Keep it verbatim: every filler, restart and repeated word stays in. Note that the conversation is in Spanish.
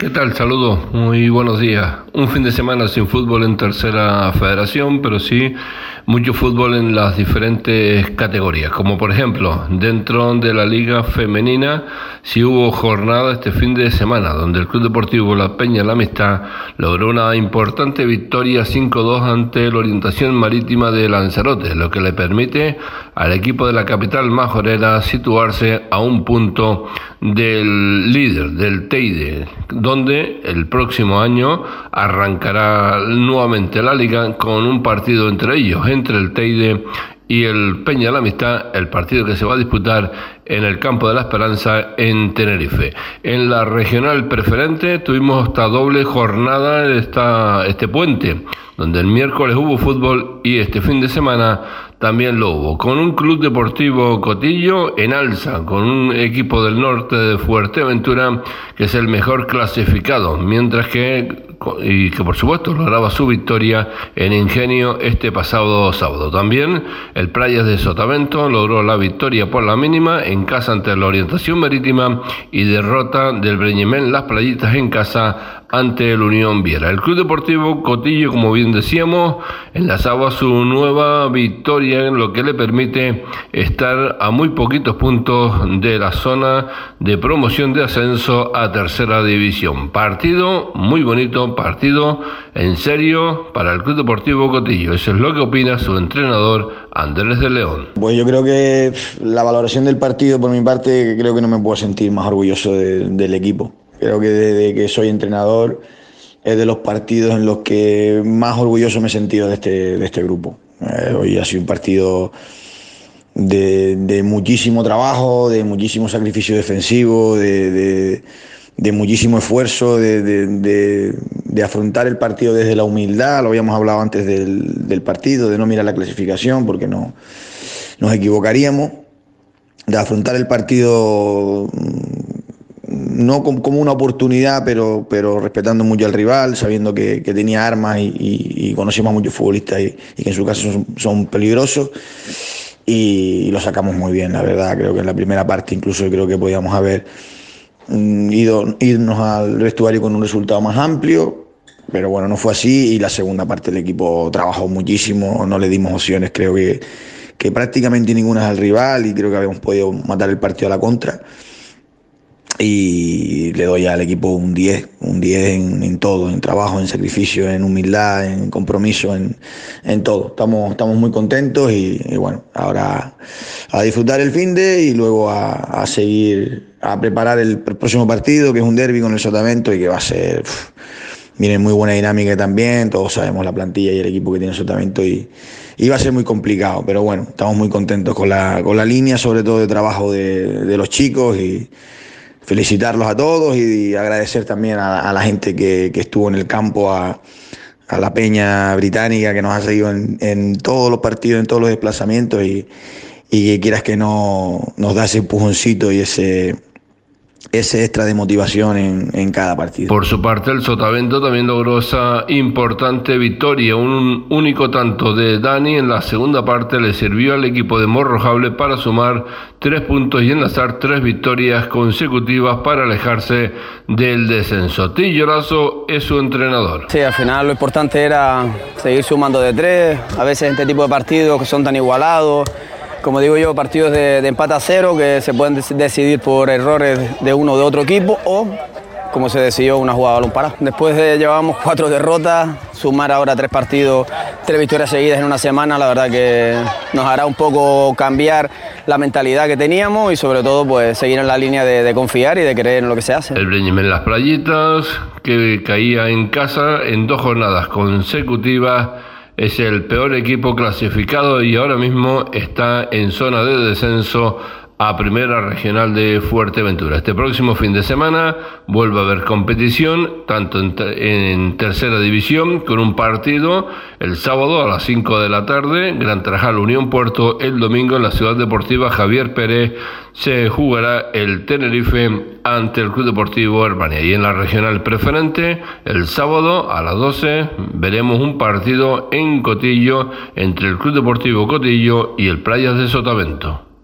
¿Qué tal? Saludos, muy buenos días. Un fin de semana sin fútbol en tercera federación, pero sí mucho fútbol en las diferentes categorías, como por ejemplo dentro de la Liga Femenina sí hubo jornada este fin de semana, donde el Club Deportivo La Peña La Amistad logró una importante victoria cinco dos ante la Orientación Marítima de Lanzarote, lo que le permite al equipo de la capital majorera situarse a un punto del líder, del Teide, donde el próximo año arrancará nuevamente la liga con un partido entre ellos, entre el Teide y el Peña La Amistad, el partido que se va a disputar en el Campo de la Esperanza en Tenerife. En la regional preferente tuvimos esta doble jornada, esta, este puente, donde el miércoles hubo fútbol y este fin de semana también lo hubo, con un Club Deportivo Cotillo en alza, con un equipo del norte de Fuerteventura que es el mejor clasificado, mientras que y que por supuesto lograba su victoria en Ingenio este pasado sábado. También el Playas de Sotavento logró la victoria por la mínima en casa ante la Orientación Marítima y derrota del Breñimén Las Playitas en casa ante el Unión Viera. El Club Deportivo Cotillo, como bien decíamos, enlazaba su nueva victoria, en lo que le permite estar a muy poquitos puntos de la zona de promoción de ascenso a tercera división. Partido muy bonito, partido en serio para el Club Deportivo Cotillo. Eso es lo que opina su entrenador Andrés de León. Pues yo creo que la valoración del partido, por mi parte, creo que no me puedo sentir más orgulloso de, del equipo. Creo que desde que soy entrenador es de los partidos en los que más orgulloso me he sentido de este, de este grupo. Eh, hoy ha sido un partido de, de muchísimo trabajo, de muchísimo sacrificio defensivo, de, de, de muchísimo esfuerzo, de, de, de, de afrontar el partido desde la humildad. Lo habíamos hablado antes del, del partido, de no mirar la clasificación porque no, nos equivocaríamos, de afrontar el partido no como una oportunidad, pero, pero respetando mucho al rival, sabiendo que, que tenía armas y, y, y conocíamos a muchos futbolistas y, y que en su caso son, son peligrosos, y, y lo sacamos muy bien, la verdad. Creo que en la primera parte incluso creo que podíamos haber mm, ido, irnos al vestuario con un resultado más amplio, pero bueno, no fue así, y la segunda parte el equipo trabajó muchísimo, no le dimos opciones, creo que, que prácticamente ninguna al rival, y creo que habíamos podido matar el partido a la contra. Y le doy al equipo un diez, un diez en, en todo, en trabajo, en sacrificio, en humildad, en compromiso, en, en todo. Estamos, estamos muy contentos y, y bueno, ahora a disfrutar el finde y luego a, a seguir, a preparar el próximo partido, que es un derbi con el Sotavento y que va a ser, uff, viene muy buena dinámica también. Todos sabemos la plantilla y el equipo que tiene el Sotavento y, y va a ser muy complicado, pero bueno, estamos muy contentos con la, con la línea, sobre todo de trabajo de, de los chicos, y felicitarlos a todos y agradecer también a, a la gente que, que estuvo en el campo, a, a la Peña Británica que nos ha seguido en, en todos los partidos, en todos los desplazamientos, y, y que quieras que no nos da ese empujoncito y ese, ese extra de motivación en, en cada partido. Por su parte, el Sotavento también logró esa importante victoria. Un único tanto de Dani en la segunda parte le sirvió al equipo de Morrojable para sumar tres puntos y enlazar tres victorias consecutivas para alejarse del descenso. Tillo Lazo es su entrenador. Sí, al final lo importante era seguir sumando de tres. A veces este tipo de partidos que son tan igualados, como digo yo, partidos de, de empate a cero que se pueden decidir por errores de uno o de otro equipo, o como se decidió, una jugada de balón parado. Después de llevamos cuatro derrotas, sumar ahora tres partidos, tres victorias seguidas en una semana, la verdad que nos hará un poco cambiar la mentalidad que teníamos y sobre todo pues seguir en la línea de, de confiar y de creer en lo que se hace. El Breñimén Las Playitas, que caía en casa en dos jornadas consecutivas, es el peor equipo clasificado y ahora mismo está en zona de descenso a Primera Regional de Fuerteventura. Este próximo fin de semana vuelve a haber competición, tanto en, en Tercera División, con un partido el sábado a las cinco de la tarde, Gran Tarajal Unión Puerto. El domingo en la Ciudad Deportiva Javier Pérez se jugará el Tenerife ante el Club Deportivo Herbania. Y en la Regional Preferente, el sábado a las doce, veremos un partido en Cotillo entre el Club Deportivo Cotillo y el Playas de Sotavento.